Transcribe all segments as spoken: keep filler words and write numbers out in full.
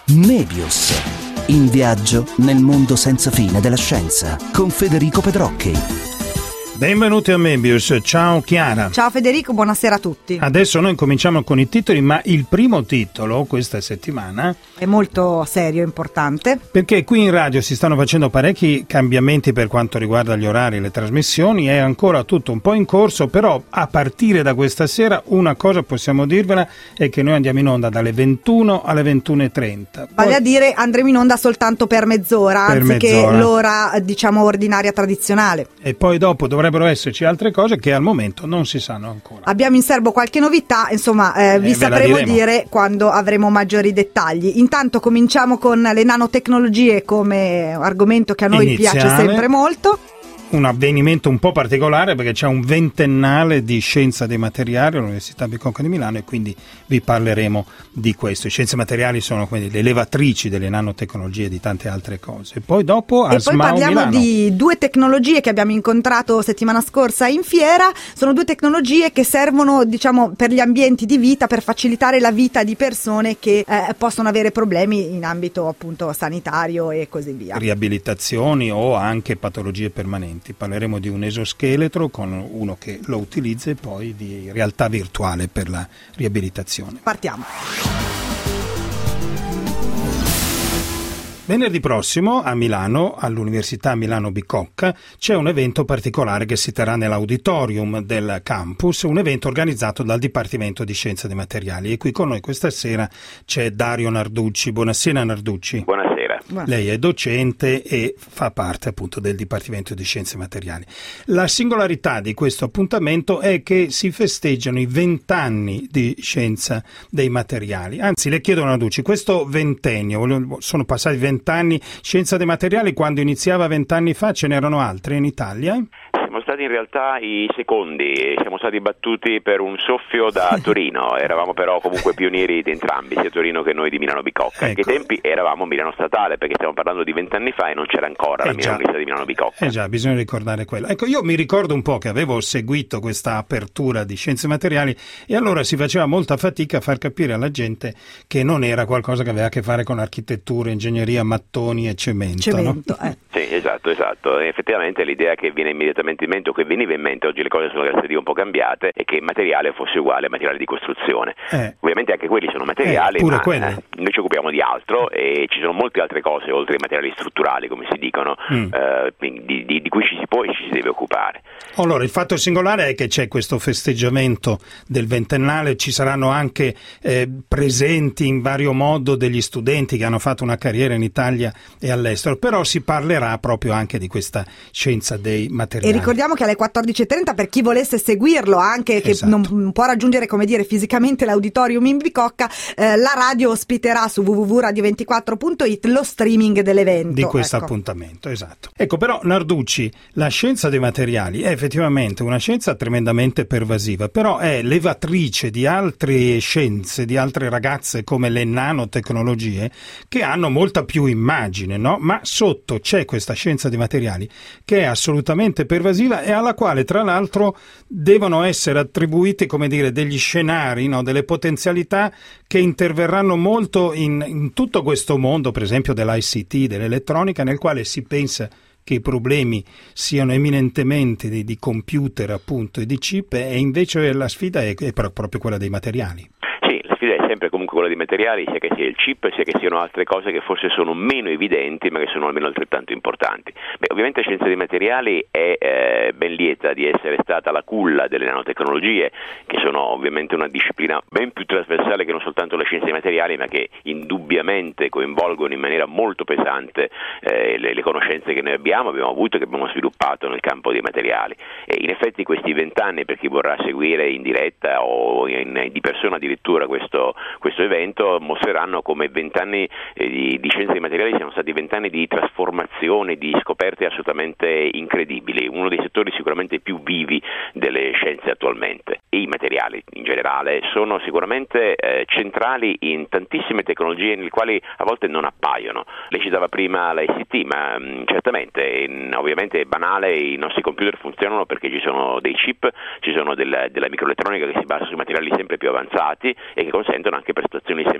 Mebius. In viaggio nel mondo senza fine della scienza con Federico Pedrocchi. Benvenuti a Mebius, ciao Chiara. Ciao Federico, buonasera a tutti. Adesso noi cominciamo con i titoli, ma il primo titolo questa settimana è molto serio e importante, perché qui in radio si stanno facendo parecchi cambiamenti per quanto riguarda gli orari e le trasmissioni, è ancora tutto un po' in corso, però a partire da questa sera una cosa possiamo dirvela, è che noi andiamo in onda dalle ventuno alle ventuno e trenta. Vale a dire andremo in onda soltanto per mezz'ora, per anziché mezz'ora. l'ora diciamo ordinaria tradizionale. E poi dopo dovrebbero esserci altre cose che al momento non si sanno ancora. Abbiamo in serbo qualche novità, insomma eh, eh, vi sapremo diremo. dire quando avremo maggiori dettagli. Intanto cominciamo con le nanotecnologie come argomento che a noi Iniziale. piace sempre molto. Un avvenimento un po' particolare perché c'è un ventennale di scienza dei materiali all'Università Bicocca di Milano e quindi vi parleremo di questo. Scienze materiali sono come le levatrici delle nanotecnologie e di tante altre cose. Poi dopo a E poi Smao parliamo Milano. di due tecnologie che abbiamo incontrato settimana scorsa in fiera. Sono due tecnologie che servono diciamo per gli ambienti di vita, per facilitare la vita di persone che eh, possono avere problemi in ambito appunto sanitario e così via. Riabilitazioni o anche patologie permanenti. Parleremo di un esoscheletro con uno che lo utilizza e poi di realtà virtuale per la riabilitazione. Partiamo. Venerdì prossimo a Milano, all'Università Milano Bicocca, c'è un evento particolare che si terrà nell'auditorium del campus, un evento organizzato dal Dipartimento di Scienze dei Materiali. E qui con noi questa sera c'è Dario Narducci. Buonasera Narducci. Buonasera. Lei è docente e fa parte appunto del Dipartimento di Scienze Materiali. La singolarità di questo appuntamento è che si festeggiano i vent'anni di scienza dei materiali. Anzi, le chiedo Narducci, questo ventennio, sono passati vent'anni, scienza dei materiali, quando iniziava vent'anni fa ce n'erano altre in Italia? Siamo stati in realtà i secondi e siamo stati battuti per un soffio da Torino, eravamo però comunque pionieri di entrambi, sia Torino che noi di Milano Bicocca. Ecco. Ai tempi eravamo Milano Statale perché stiamo parlando di vent'anni fa e non c'era ancora Eh la mia già. Università di Milano Bicocca. Eh già, bisogna ricordare quello. Ecco, io mi ricordo un po' che avevo seguito questa apertura di scienze materiali e allora si faceva molta fatica a far capire alla gente che non era qualcosa che aveva a che fare con architettura, ingegneria, mattoni e cemento. Cemento, no? eh. Sì, esatto, esatto. E effettivamente l'idea che viene immediatamente in mente o che veniva in mente, oggi le cose sono grazie a Dio un po' cambiate, è che il materiale fosse uguale al materiale di costruzione. Eh. Ovviamente anche quelli sono materiali, Eh, pure ma quelli. eh, noi ci occupiamo di altro e ci sono molte altre cose oltre ai materiali strutturali, come si dicono, Mm. eh, di, di, di cui ci si può e ci si deve occupare. Allora, il fatto singolare è che c'è questo festeggiamento del ventennale, ci saranno anche eh, presenti in vario modo degli studenti che hanno fatto una carriera in Italia e all'estero, però si parlerà proprio anche di questa scienza dei materiali. E ricordiamo che alle quattordici e trenta, per chi volesse seguirlo, anche che Esatto. non può raggiungere, come dire, fisicamente l'auditorium in Bicocca, eh, la radio ospiterà su w w w punto radio ventiquattro punto it lo streaming dell'evento. Di questo ecco. appuntamento, esatto. Ecco, però Narducci, la scienza dei materiali è effettivamente una scienza tremendamente pervasiva, però è levatrice di altre scienze, di altre ragazze come le nanotecnologie, che hanno molta più immagine, no? Ma sotto c'è questa scienza dei materiali che è assolutamente pervasiva e alla quale tra l'altro devono essere attribuiti, come dire, degli scenari, no? Delle potenzialità che interverranno molto in, in tutto questo mondo, per esempio dell'I C T, dell'elettronica, nel quale si pensa che i problemi siano eminentemente di, di computer appunto e di chip, e invece la sfida è, è proprio quella dei materiali. Sì, la sfida è sempre comunque quella dei materiali, sia che sia il chip, sia che siano altre cose che forse sono meno evidenti ma che sono almeno altrettanto importanti. Beh, ovviamente la scienza dei materiali è eh, ben lieta di essere stata la culla delle nanotecnologie, che sono ovviamente una disciplina ben più trasversale che non soltanto la scienza dei materiali, ma che indubbiamente coinvolgono in maniera molto pesante eh, le, le conoscenze che noi abbiamo, abbiamo avuto e che abbiamo sviluppato nel campo dei materiali. E in effetti questi vent'anni, per chi vorrà seguire in diretta o in, di persona addirittura questo, questo evento, mostreranno come vent'anni eh, di, di scienza dei materiali siano stati vent'anni di trasformazione, di scoperte assolutamente incredibili, uno dei settori sicuramente più vivi delle scienze attualmente. E i materiali in generale sono sicuramente eh, centrali in tantissime tecnologie nelle quali a volte non appaiono. Lei citava prima l'I C T, ma mh, certamente in, ovviamente è banale, i nostri computer funzionano perché ci sono dei chip, ci sono del, della microelettronica che si basa su materiali sempre più avanzati e che consentono anche prestazioni sempre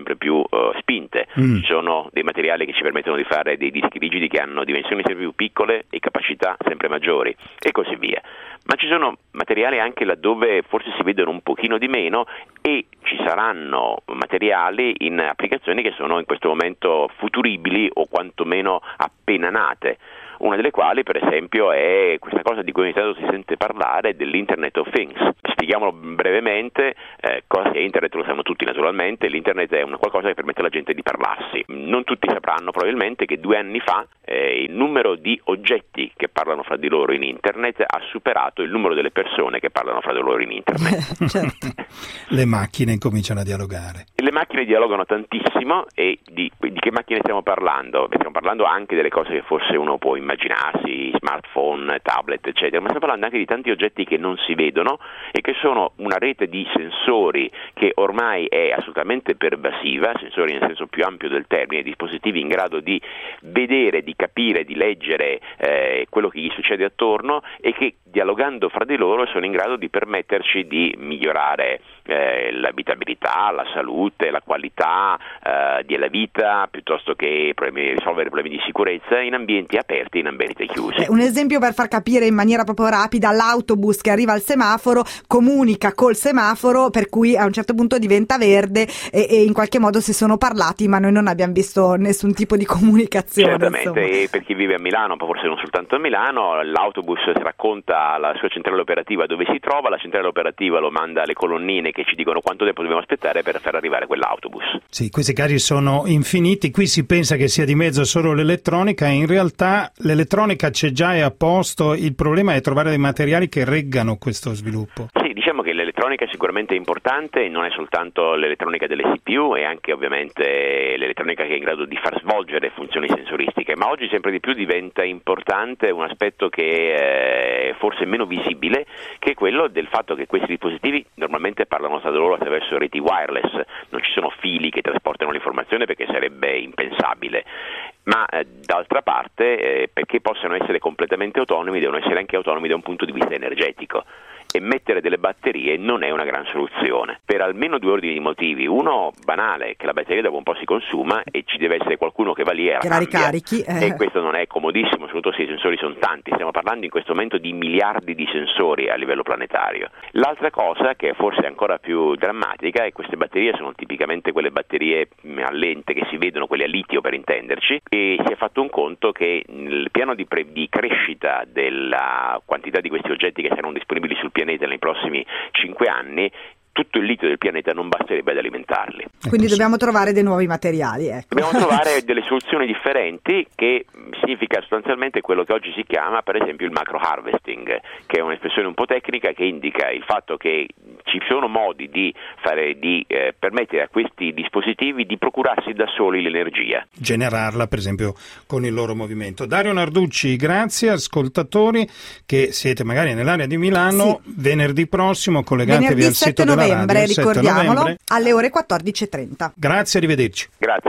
sempre più uh, spinte. Mm. Ci sono dei materiali che ci permettono di fare dei dischi rigidi che hanno dimensioni sempre più piccole e capacità sempre maggiori e così via. Ma ci sono materiali anche laddove forse si vedono un pochino di meno e ci saranno materiali in applicazioni che sono in questo momento futuribili o quantomeno appena nate. Una delle quali, per esempio, è questa cosa di cui ogni tanto si sente parlare dell'Internet of Things. Spieghiamolo brevemente, eh, cosa sia Internet lo sanno tutti naturalmente. L'Internet è una qualcosa che permette alla gente di parlarsi. Non tutti sapranno probabilmente che due anni fa eh, il numero di oggetti che parlano fra di loro in Internet ha superato il numero delle persone che parlano fra di loro in Internet. Certo. Le macchine incominciano a dialogare. Le macchine dialogano tantissimo e di, di che macchine stiamo parlando? Stiamo parlando anche delle cose che forse uno può immaginarsi, smartphone, tablet, eccetera, ma stiamo parlando anche di tanti oggetti che non si vedono e che sono una rete di sensori che ormai è assolutamente pervasiva, sensori nel senso più ampio del termine, dispositivi in grado di vedere, di capire, di leggere eh, quello che gli succede attorno e che dialogando fra di loro sono in grado di permetterci di migliorare eh, l'abitabilità, la salute, la qualità eh, della vita, piuttosto che problemi, risolvere problemi di sicurezza in ambienti aperti, in ambienti chiusi. Eh, un esempio per far capire in maniera proprio rapida: l'autobus che arriva al semaforo comunica col semaforo, per cui a un certo punto diventa verde e, e in qualche modo si sono parlati, ma noi non abbiamo visto nessun tipo di comunicazione. Certamente, insomma. E per chi vive a Milano, ma forse non soltanto a Milano, l'autobus racconta la sua centrale operativa dove si trova, la centrale operativa lo manda alle colonnine che ci dicono quanto tempo dobbiamo aspettare per far arrivare quell'autobus. Sì, questi casi sono infiniti. Qui si pensa che sia di mezzo solo l'elettronica, in realtà l'elettronica c'è già, è a posto, il problema è trovare dei materiali che reggano questo sviluppo. Sì, diciamo che l'elettronica è sicuramente importante, non è soltanto l'elettronica delle C P U, è anche ovviamente l'elettronica che è in grado di far svolgere funzioni sensoristiche, ma oggi sempre di più diventa importante un aspetto che è forse meno visibile, che è quello del fatto che questi dispositivi normalmente parlano tra loro attraverso reti wireless, non ci sono fili che trasportano l'informazione perché sarebbe impensabile. Ma eh, d'altra parte, eh, perché possano essere completamente autonomi, devono essere anche autonomi da un punto di vista energetico. E mettere delle batterie non è una gran soluzione, per almeno due ordini di motivi. Uno banale, che la batteria dopo un po' si consuma e ci deve essere qualcuno che va lì e la che la ricarichi, eh. e questo non è comodissimo, soprattutto se i sensori sono tanti. Stiamo parlando in questo momento di miliardi di sensori a livello planetario. L'altra cosa, che è forse ancora più drammatica, è che queste batterie sono tipicamente quelle batterie a lente che si vedono, quelle a litio per intenderci, e si è fatto un conto che il piano di, pre- di crescita della quantità di questi oggetti che saranno disponibili sul pianeta nei prossimi cinque anni, tutto il litio del pianeta non basterebbe ad alimentarli. Quindi dobbiamo trovare dei nuovi materiali. Ecco. Dobbiamo trovare delle soluzioni differenti, che significa sostanzialmente quello che oggi si chiama per esempio il macro harvesting, che è un'espressione un po' tecnica che indica il fatto che ci sono modi di fare, di eh, permettere a questi dispositivi di procurarsi da soli l'energia. Generarla per esempio con il loro movimento. Dario Narducci, grazie. Ascoltatori che siete magari nell'area di Milano, sì. Venerdì prossimo collegatevi venerdì al sito della novembre, radio, ricordiamolo, novembre. alle ore quattordici e trenta. Grazie, arrivederci. Grazie.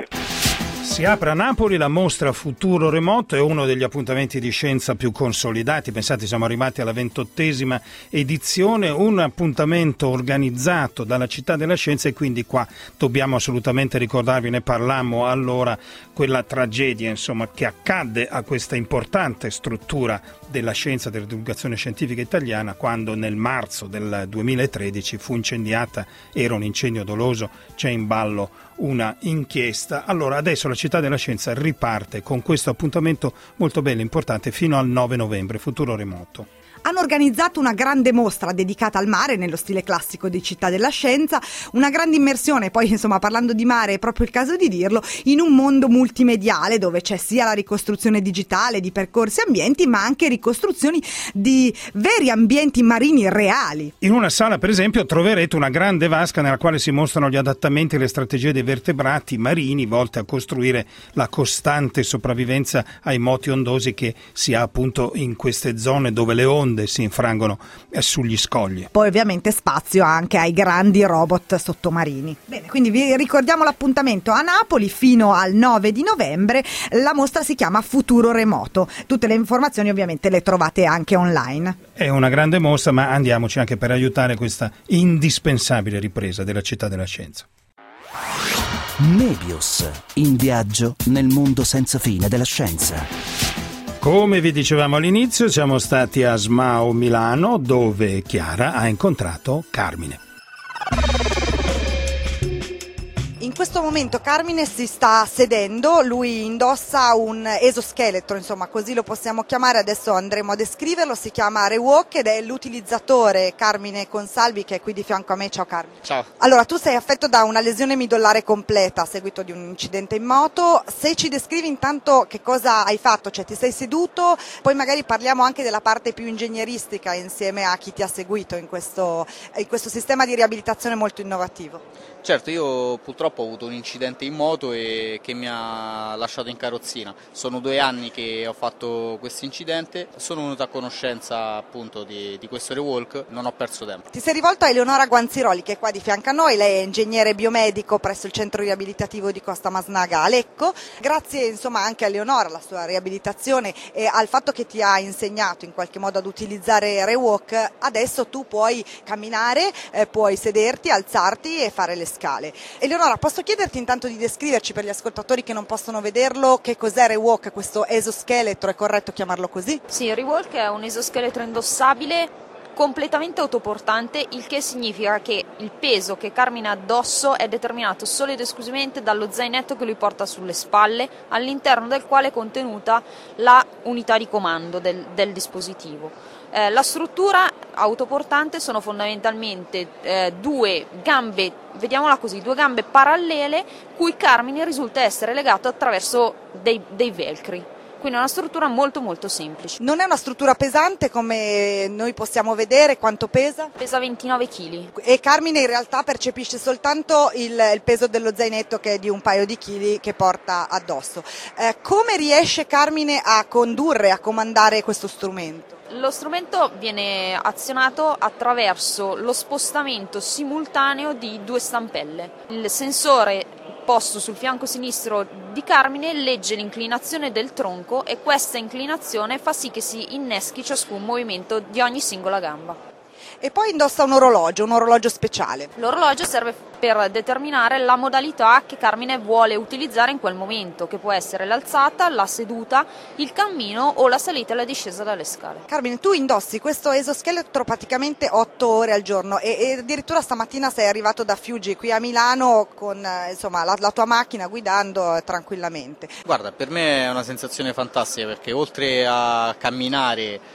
Si apre a Napoli la mostra Futuro Remoto, è uno degli appuntamenti di scienza più consolidati. Pensate, siamo arrivati alla ventottesima edizione, un appuntamento organizzato dalla Città della Scienza, e quindi qua dobbiamo assolutamente ricordarvi, ne parlammo allora, quella tragedia insomma che accadde a questa importante struttura della scienza, della divulgazione scientifica italiana, quando nel marzo del duemilatredici fu incendiata. Era un incendio doloso, c'è in ballo una inchiesta. Allora adesso la Città della Scienza riparte con questo appuntamento molto bello e importante fino al nove novembre, Futuro Remoto. Hanno organizzato una grande mostra dedicata al mare nello stile classico di Città della Scienza, una grande immersione, poi insomma parlando di mare è proprio il caso di dirlo, in un mondo multimediale dove c'è sia la ricostruzione digitale di percorsi e ambienti, ma anche ricostruzioni di veri ambienti marini reali. In una sala per esempio troverete una grande vasca nella quale si mostrano gli adattamenti e le strategie dei vertebrati marini volte a costruire la costante sopravvivenza ai moti ondosi che si ha appunto in queste zone dove le onde si infrangono sugli scogli. Poi ovviamente spazio anche ai grandi robot sottomarini. Bene, quindi vi ricordiamo l'appuntamento a Napoli fino al nove di novembre. La mostra si chiama Futuro Remoto. Tutte le informazioni ovviamente le trovate anche online. È una grande mostra, ma andiamoci anche per aiutare questa indispensabile ripresa della Città della Scienza. Mebius, in viaggio nel mondo senza fine della scienza. Come vi dicevamo all'inizio, siamo stati a SMAO Milano, dove Chiara ha incontrato Carmine. In questo momento Carmine si sta sedendo, lui indossa un esoscheletro, insomma così lo possiamo chiamare, adesso andremo a descriverlo, si chiama Rewalk ed è l'utilizzatore Carmine Consalvi che è qui di fianco a me. Ciao Carmine. Ciao. Allora, tu sei affetto da una lesione midollare completa a seguito di un incidente in moto, se ci descrivi intanto che cosa hai fatto, cioè ti sei seduto, poi magari parliamo anche della parte più ingegneristica insieme a chi ti ha seguito in questo, in questo sistema di riabilitazione molto innovativo. Certo, io purtroppo ho avuto un incidente in moto e che mi ha lasciato in carrozzina. Sono due anni che ho fatto questo incidente, sono venuto a conoscenza appunto di, di questo Rewalk, non ho perso tempo. Ti sei rivolto a Eleonora Guanziroli che è qua di fianco a noi, lei è ingegnere biomedico presso il centro riabilitativo di Costa Masnaga a Lecco. Grazie insomma anche a Eleonora, alla sua riabilitazione e al fatto che ti ha insegnato in qualche modo ad utilizzare Rewalk, adesso tu puoi camminare, eh, puoi sederti, alzarti e fare le scale. Eleonora, posso chiederti intanto di descriverci per gli ascoltatori che non possono vederlo che cos'è Rewalk, questo esoscheletro, è corretto chiamarlo così? Sì, Rewalk è un esoscheletro indossabile completamente autoportante, il che significa che il peso che Carmine ha addosso è determinato solo ed esclusivamente dallo zainetto che lui porta sulle spalle, all'interno del quale è contenuta la unità di comando del, del dispositivo. Eh, la struttura autoportante sono fondamentalmente eh, due gambe, vediamola così, due gambe parallele cui Carmine risulta essere legato attraverso dei, dei velcri. Quindi è una struttura molto molto semplice. Non è una struttura pesante come noi possiamo vedere, quanto pesa? Pesa ventinove chili. E Carmine in realtà percepisce soltanto il, il peso dello zainetto che è di un paio di chili che porta addosso. Eh, come riesce Carmine a condurre, a comandare questo strumento? Lo strumento viene azionato attraverso lo spostamento simultaneo di due stampelle. Il sensore posto sul fianco sinistro di Carmine legge l'inclinazione del tronco e questa inclinazione fa sì che si inneschi ciascun movimento di ogni singola gamba. E poi indossa un orologio, un orologio speciale. L'orologio serve per determinare la modalità che Carmine vuole utilizzare in quel momento, che può essere l'alzata, la seduta, il cammino o la salita e la discesa dalle scale. Carmine, tu indossi questo esoscheletro praticamente otto ore al giorno e, e addirittura stamattina sei arrivato da Fiuggi qui a Milano con eh, insomma, la, la tua macchina guidando eh, tranquillamente. Guarda, per me è una sensazione fantastica perché oltre a camminare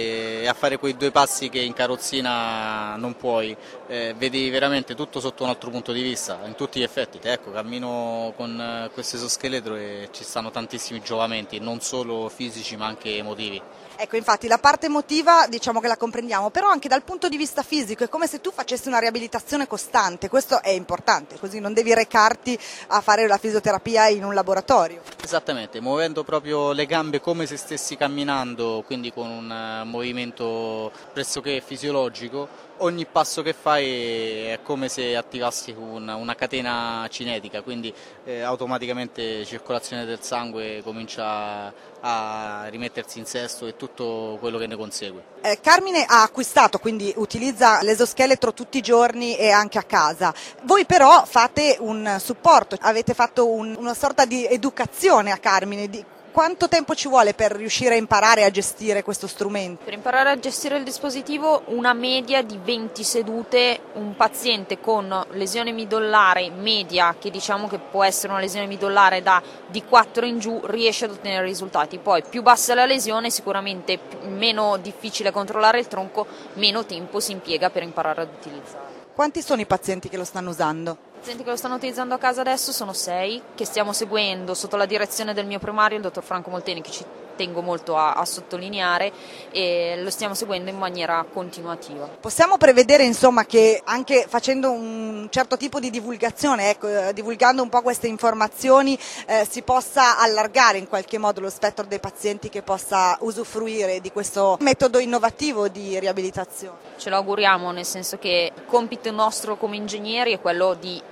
e a fare quei due passi che in carrozzina non puoi, eh, vedi veramente tutto sotto un altro punto di vista, in tutti gli effetti. Ecco, cammino con eh, questo esoscheletro e ci stanno tantissimi giovamenti, non solo fisici ma anche emotivi. Ecco, infatti la parte emotiva diciamo che la comprendiamo, però anche dal punto di vista fisico è come se tu facessi una riabilitazione costante, questo è importante, così non devi recarti a fare la fisioterapia in un laboratorio. Esattamente, muovendo proprio le gambe come se stessi camminando, quindi con un movimento pressoché fisiologico. Ogni passo che fai è come se attivassi una, una catena cinetica, quindi eh, automaticamente circolazione del sangue comincia a rimettersi in sesto e tutto quello che ne consegue. Eh, Carmine ha acquistato, quindi utilizza l'esoscheletro tutti i giorni e anche a casa. Voi però fate un supporto, avete fatto un, una sorta di educazione a Carmine. Di quanto tempo ci vuole per riuscire a imparare a gestire questo strumento? Per imparare a gestire il dispositivo una media di venti sedute, un paziente con lesione midollare media, che diciamo che può essere una lesione midollare da di quattro in giù, riesce ad ottenere risultati. Poi più bassa è la lesione, sicuramente meno difficile controllare il tronco, meno tempo si impiega per imparare ad utilizzare. Quanti sono i pazienti che lo stanno usando? I pazienti che lo stanno utilizzando a casa adesso sono sei, che stiamo seguendo sotto la direzione del mio primario, il dottor Franco Molteni, che ci tengo molto a, a sottolineare, e lo stiamo seguendo in maniera continuativa. Possiamo prevedere insomma che anche facendo un certo tipo di divulgazione, ecco, eh, divulgando un po' queste informazioni, eh, si possa allargare in qualche modo lo spettro dei pazienti che possa usufruire di questo metodo innovativo di riabilitazione? Ce lo auguriamo, nel senso che il compito nostro come ingegneri è quello di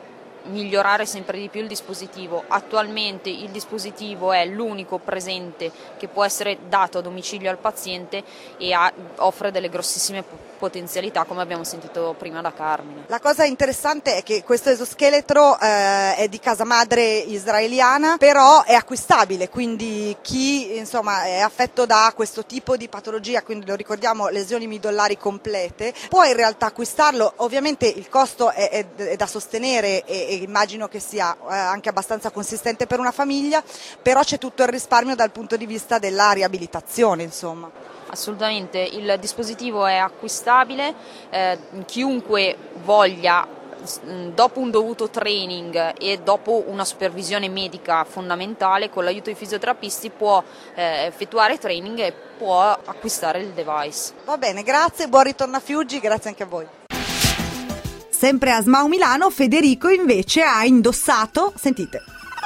migliorare sempre di più il dispositivo. Attualmente il dispositivo è l'unico presente che può essere dato a domicilio al paziente e ha, offre delle grossissime potenzialità, come abbiamo sentito prima da Carmine. La cosa interessante è che questo esoscheletro eh, è di casa madre israeliana, però è acquistabile, quindi chi insomma è affetto da questo tipo di patologia, quindi lo ricordiamo lesioni midollari complete, può in realtà acquistarlo. Ovviamente il costo è, è, è da sostenere e, e immagino che sia eh, anche abbastanza consistente per una famiglia, però c'è tutto il risparmio dal punto di vista della riabilitazione, insomma. Assolutamente, il dispositivo è acquistabile, eh, chiunque voglia, dopo un dovuto training e dopo una supervisione medica fondamentale, con l'aiuto dei fisioterapisti può eh, effettuare training e può acquistare il device. Va bene, grazie, buon ritorno a Fiuggi, grazie anche a voi. Sempre a S M A U Milano, Federico invece ha indossato, sentite.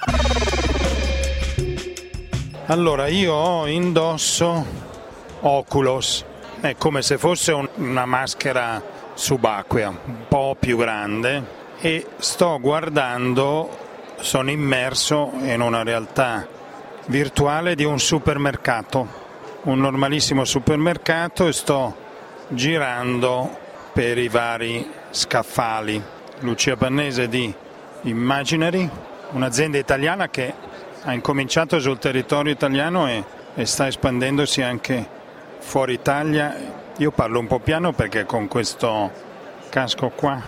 Allora, io indosso Oculus, è come se fosse un, una maschera subacquea, un po' più grande, e sto guardando, sono immerso in una realtà virtuale di un supermercato, un normalissimo supermercato, e sto girando per i vari scaffali. Lucia Pannese di Imaginary, un'azienda italiana che ha incominciato sul territorio italiano e, e sta espandendosi anche fuori Italia. Io parlo un po' piano perché con questo casco qua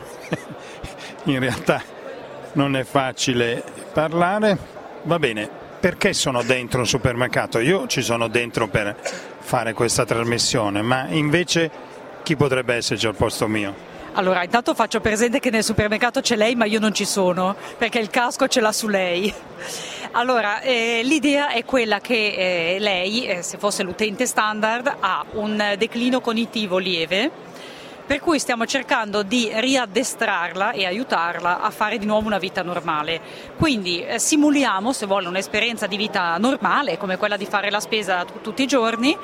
in realtà non è facile parlare. Va bene, perché sono dentro un supermercato? Io ci sono dentro per fare questa trasmissione, ma invece chi potrebbe esserci al posto mio? Allora, intanto faccio presente che nel supermercato c'è lei, ma io non ci sono, perché il casco ce l'ha su lei. Allora, eh, l'idea è quella che eh, lei, eh, se fosse l'utente standard, ha un declino cognitivo lieve, per cui stiamo cercando di riaddestrarla e aiutarla a fare di nuovo una vita normale. Quindi eh, simuliamo, se vuole, un'esperienza di vita normale, come quella di fare la spesa t- tutti i giorni,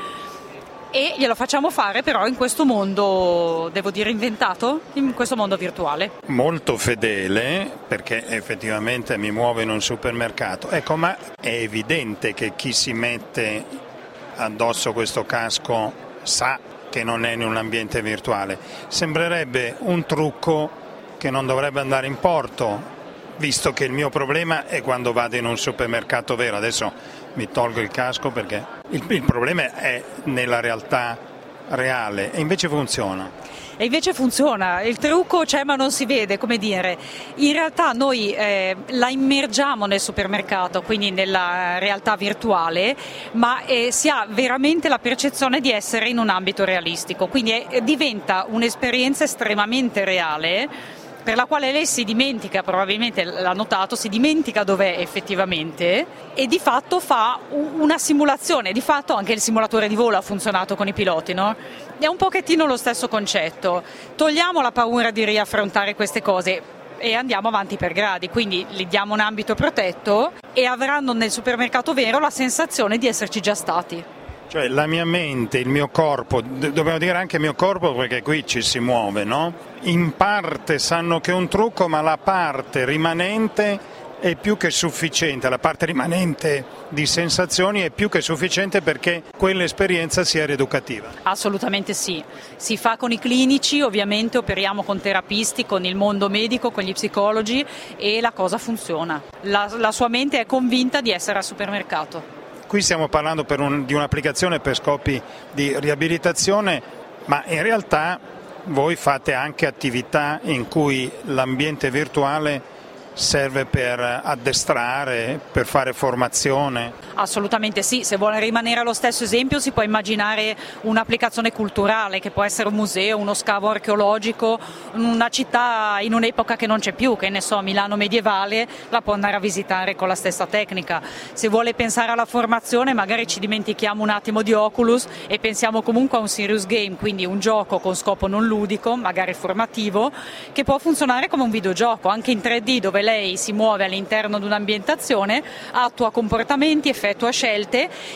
e glielo facciamo fare però in questo mondo, devo dire inventato, in questo mondo virtuale. Molto fedele, perché effettivamente mi muovo in un supermercato. Ecco, ma è evidente che chi si mette addosso questo casco sa che non è in un ambiente virtuale. Sembrerebbe un trucco che non dovrebbe andare in porto, visto che il mio problema è quando vado in un supermercato vero. Adesso mi tolgo il casco perché il, il problema è nella realtà reale, e invece funziona. E invece funziona, il trucco c'è ma non si vede, come dire. In realtà noi eh, la immergiamo nel supermercato, quindi nella realtà virtuale, ma eh, si ha veramente la percezione di essere in un ambito realistico, quindi è, diventa un'esperienza estremamente reale, per la quale lei si dimentica, probabilmente l'ha notato, si dimentica dov'è effettivamente, e di fatto fa una simulazione. Di fatto anche il simulatore di volo ha funzionato con i piloti, no? È un pochettino lo stesso concetto. Togliamo la paura di riaffrontare queste cose e andiamo avanti per gradi, quindi gli diamo un ambito protetto e avranno nel supermercato vero la sensazione di esserci già stati. Cioè la mia mente, il mio corpo, dobbiamo dire anche il mio corpo perché qui ci si muove, no? In parte sanno che è un trucco, ma la parte rimanente è più che sufficiente, la parte rimanente di sensazioni è più che sufficiente perché quell'esperienza sia rieducativa. Assolutamente sì, si fa con i clinici, ovviamente operiamo con terapisti, con il mondo medico, con gli psicologi, e la cosa funziona. La, la sua mente è convinta di essere al supermercato. Qui stiamo parlando per un, di un'applicazione per scopi di riabilitazione, ma in realtà voi fate anche attività in cui l'ambiente virtuale serve per addestrare, per fare formazione? Assolutamente sì, se vuole rimanere allo stesso esempio si può immaginare un'applicazione culturale che può essere un museo, uno scavo archeologico, una città in un'epoca che non c'è più, che ne so, Milano medievale, la può andare a visitare con la stessa tecnica. Se vuole pensare alla formazione magari ci dimentichiamo un attimo di Oculus e pensiamo comunque a un serious game, quindi un gioco con scopo non ludico, magari formativo, che può funzionare come un videogioco, anche in tre D, dove lei si muove all'interno di un'ambientazione, attua comportamenti, effettua scelte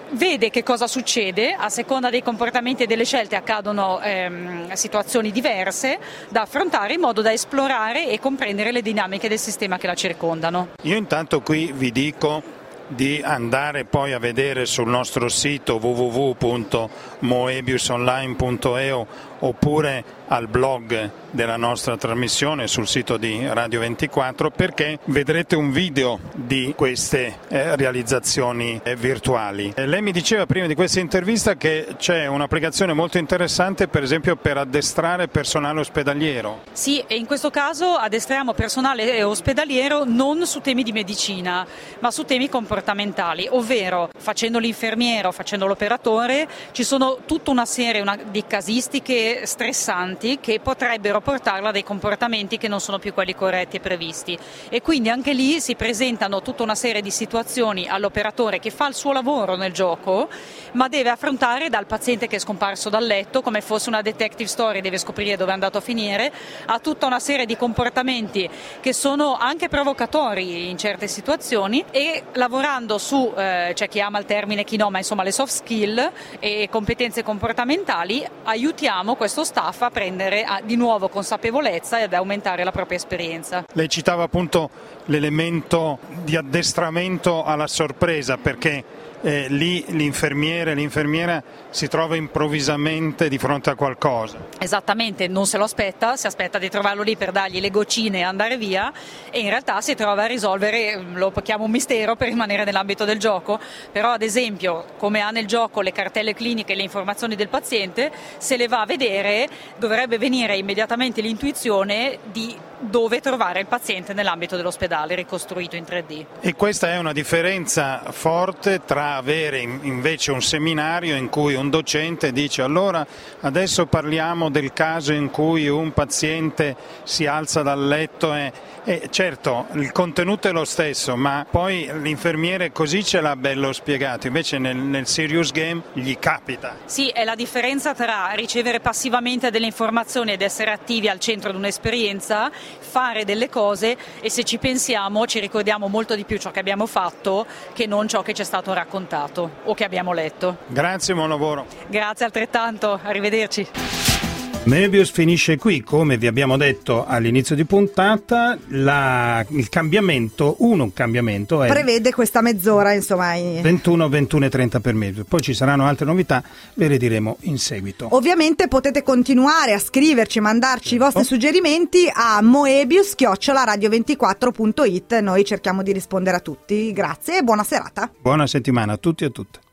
vede che cosa succede, a seconda dei comportamenti e delle scelte accadono ehm, situazioni diverse da affrontare in modo da esplorare e comprendere le dinamiche del sistema che la circondano. Io intanto qui vi dico di andare poi a vedere sul nostro sito w w w punto moebiusonline punto e u oppure al blog della nostra trasmissione sul sito di Radio ventiquattro, perché vedrete un video di queste eh, realizzazioni eh, virtuali. E lei mi diceva prima di questa intervista che c'è un'applicazione molto interessante, per esempio per addestrare personale ospedaliero. Sì, e in questo caso addestriamo personale ospedaliero non su temi di medicina, ma su temi comportamentali, ovvero facendo l'infermiero, facendo l'operatore, ci sono tutta una serie una, di casistiche stressanti che potrebbero portarla a dei comportamenti che non sono più quelli corretti e previsti, e quindi anche lì si presentano tutta una serie di situazioni all'operatore che fa il suo lavoro nel gioco, ma deve affrontare dal paziente che è scomparso dal letto, come fosse una detective story, deve scoprire dove è andato a finire, a tutta una serie di comportamenti che sono anche provocatori in certe situazioni, e lavorando su, eh, c'è chi ama il termine, chi no, ma insomma le soft skill e competenze comportamentali, aiutiamo questo staff a prendere a, di nuovo consapevolezza e ad aumentare la propria esperienza. Lei citava appunto l'elemento di addestramento alla sorpresa, perché eh, lì l'infermiere, l'infermiera si trova improvvisamente di fronte a qualcosa. Esattamente, non se lo aspetta, si aspetta di trovarlo lì per dargli le goccine e andare via, e in realtà si trova a risolvere, lo chiamo un mistero per rimanere nell'ambito del gioco, però ad esempio come ha nel gioco le cartelle cliniche e le informazioni del paziente, se le va a vedere dovrebbe venire immediatamente l'intuizione di dove trovare il paziente nell'ambito dell'ospedale ricostruito in tre D. E questa è una differenza forte tra avere invece un seminario in cui un docente dice: allora adesso parliamo del caso in cui un paziente si alza dal letto e, e certo il contenuto è lo stesso, ma poi l'infermiere così ce l'ha bello spiegato, invece nel, nel serious game gli capita. Sì, è la differenza tra ricevere passivamente delle informazioni ed essere attivi al centro di un'esperienza, fare delle cose, e se ci pensiamo ci ricordiamo molto di più ciò che abbiamo fatto che non ciò che ci è stato raccontato o che abbiamo letto. Grazie, buon lavoro. Grazie altrettanto, arrivederci. Moebius finisce qui, come vi abbiamo detto all'inizio di puntata. La, il cambiamento, uno cambiamento è prevede questa mezz'ora, insomma, in... ventuno, ventuno e trenta per Moebius. Poi ci saranno altre novità, ve le diremo in seguito. Ovviamente potete continuare a scriverci, mandarci i vostri oh. suggerimenti a moebius chiocciola radio ventiquattro punto it. Noi cerchiamo di rispondere a tutti. Grazie e buona serata. Buona settimana a tutti e a tutte.